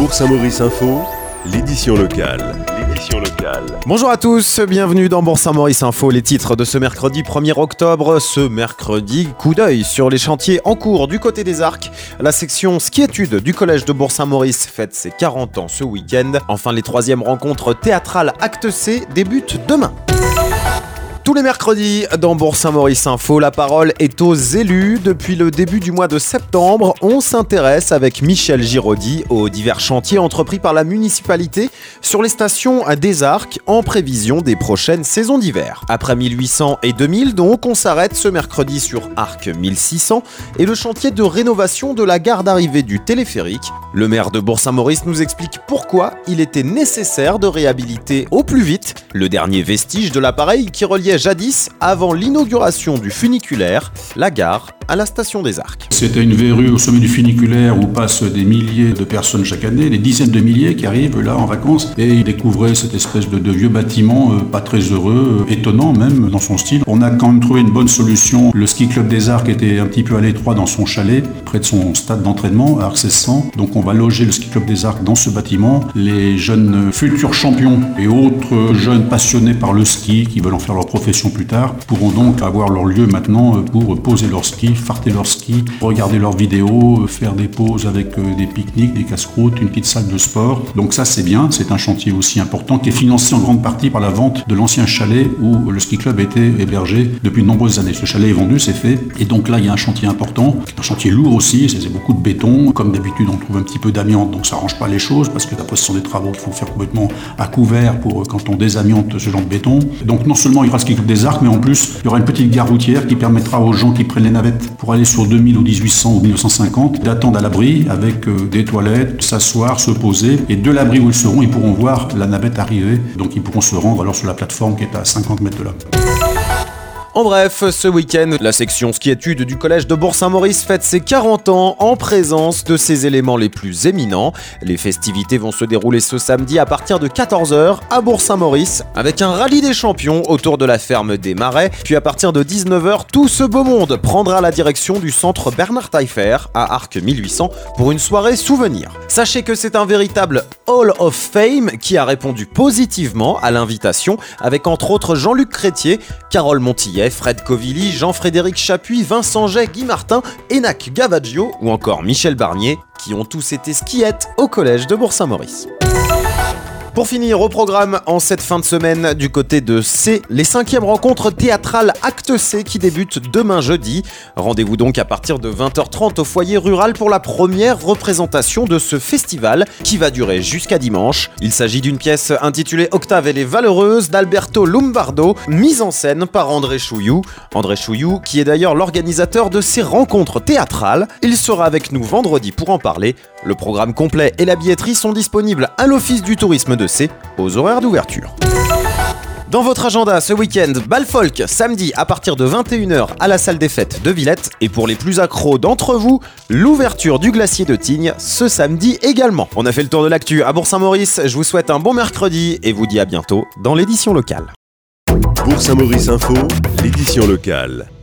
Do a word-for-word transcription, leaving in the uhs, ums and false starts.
Bourg-Saint-Maurice Info, l'édition locale. L'édition locale. Bonjour à tous, bienvenue dans Bourg-Saint-Maurice Info, les titres de ce mercredi premier octobre. Ce mercredi, coup d'œil sur les chantiers en cours du côté des Arcs. La section ski-études du collège de Bourg-Saint-Maurice fête ses quarante ans ce week-end. Enfin, les troisièmes rencontres théâtrales Acte C débutent demain. Tous les mercredis, dans Bourg-Saint-Maurice Info, la parole est aux élus. Depuis le début du mois de septembre, on s'intéresse avec Michel Giraudy aux divers chantiers entrepris par la municipalité sur les stations des Arcs en prévision des prochaines saisons d'hiver. Après mille huit cents et deux mille, donc, on s'arrête ce mercredi sur Arc mille six cents et le chantier de rénovation de la gare d'arrivée du téléphérique. Le maire de Bourg-Saint-Maurice nous explique pourquoi il était nécessaire de réhabiliter au plus vite le dernier vestige de l'appareil qui reliait jadis, avant l'inauguration du funiculaire, la gare à la station des Arcs. C'était une verrue au sommet du funiculaire où passent des milliers de personnes chaque année, des dizaines de milliers qui arrivent là en vacances et ils découvraient cette espèce de, de vieux bâtiment euh, pas très heureux, euh, étonnant même dans son style. On a quand même trouvé une bonne solution. Le ski club des Arcs était un petit peu à l'étroit dans son chalet, près de son stade d'entraînement à Arc seize cents. Donc on va loger le ski club des Arcs dans ce bâtiment. Les jeunes futurs champions et autres jeunes passionnés par le ski qui veulent en faire leur profession plus tard pourront donc avoir leur lieu maintenant pour poser leur ski, farter leur ski, regarder leurs vidéos, faire des pauses avec des pique-niques, des casse-croûtes, une petite salle de sport. Donc ça c'est bien, c'est un chantier aussi important qui est financé en grande partie par la vente de l'ancien chalet où le ski club était hébergé depuis de nombreuses années. Ce chalet est vendu, c'est fait. Et donc là il y a un chantier important, un chantier lourd aussi, c'est beaucoup de béton. Comme d'habitude on trouve un petit peu d'amiante, donc ça arrange pas les choses parce que d'après ce sont des travaux qu'il faut faire complètement à couvert pour quand on désamiante ce genre de béton. Donc non seulement il y aura le ski club des Arcs, mais en plus il y aura une petite gare routière qui permettra aux gens qui prennent les navettes pour aller sur deux mille ou dix-huit cents ou mille neuf cent cinquante d'attendre à l'abri avec euh, des toilettes, s'asseoir, se poser, et de l'abri où ils seront, ils pourront voir la navette arriver, donc ils pourront se rendre alors sur la plateforme qui est à cinquante mètres de là. En bref, ce week-end, la section ski-études du collège de Bourg-Saint-Maurice fête ses quarante ans en présence de ses éléments les plus éminents. Les festivités vont se dérouler ce samedi à partir de quatorze heures à Bourg-Saint-Maurice avec un rallye des champions autour de la ferme des Marais. Puis à partir de dix-neuf heures, tout ce beau monde prendra la direction du centre Bernard Taillefer à Arc mille huit cents pour une soirée souvenir. Sachez que c'est un véritable Hall of Fame qui a répondu positivement à l'invitation avec entre autres Jean-Luc Crétier, Carole Montillet, Fred Covilly, Jean-Frédéric Chapuis, Vincent Jay, Guy Martin, Enac Gavaggio ou encore Michel Barnier qui ont tous été skiettes au collège de Bourg-Saint-Maurice. Pour finir, au programme en cette fin de semaine du côté de C, les cinquièmes rencontres théâtrales Acte C qui débutent demain jeudi. Rendez-vous donc à partir de vingt heures trente au foyer rural pour la première représentation de ce festival qui va durer jusqu'à dimanche. Il s'agit d'une pièce intitulée Octave et les Valeureuses d'Alberto Lombardo, mise en scène par André Chouillou. André Chouillou qui est d'ailleurs l'organisateur de ces rencontres théâtrales. Il sera avec nous vendredi pour en parler. Le programme complet et la billetterie sont disponibles à l'Office du tourisme de C aux horaires d'ouverture. Dans votre agenda ce week-end, bal folk samedi à partir de vingt et une heures à la salle des fêtes de Villette. Et pour les plus accros d'entre vous, l'ouverture du glacier de Tignes ce samedi également. On a fait le tour de l'actu à Bourg-Saint-Maurice. Je vous souhaite un bon mercredi et vous dis à bientôt dans l'édition locale. Bourg-Saint-Maurice Info, l'édition locale.